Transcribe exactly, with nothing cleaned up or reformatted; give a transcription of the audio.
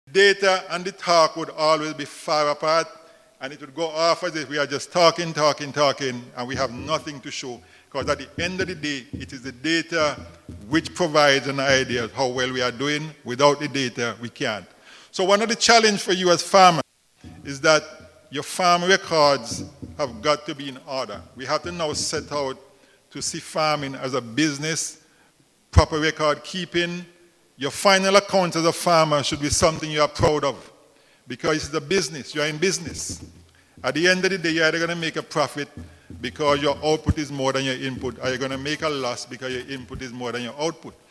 Data and the talk would always be far apart, and it would go off as if we are just talking, talking, talking, and we have nothing to show. Because at the end of the day, it is the data which provides an idea of how well we are doing. Without the data, we can't. So one of the challenges for you as farmers is that your farm records have got to be in order. We have to now set out to see farming as a business, proper record keeping. Your final account as a farmer should be something you are proud of, because it's a business. You are in business. At the end of the day, you're either going to make a profit because your output is more than your input, or you're going to make a loss because your input is more than your output.